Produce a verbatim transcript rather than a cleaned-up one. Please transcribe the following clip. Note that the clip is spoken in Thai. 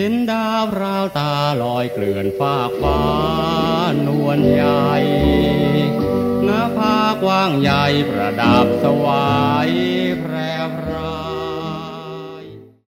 ห็นดาวราวตาลอยเกลื่อนฟากฟ้านวลใหญ่หน้าผากว้างใหญ่ประดับสวายแพรวพราว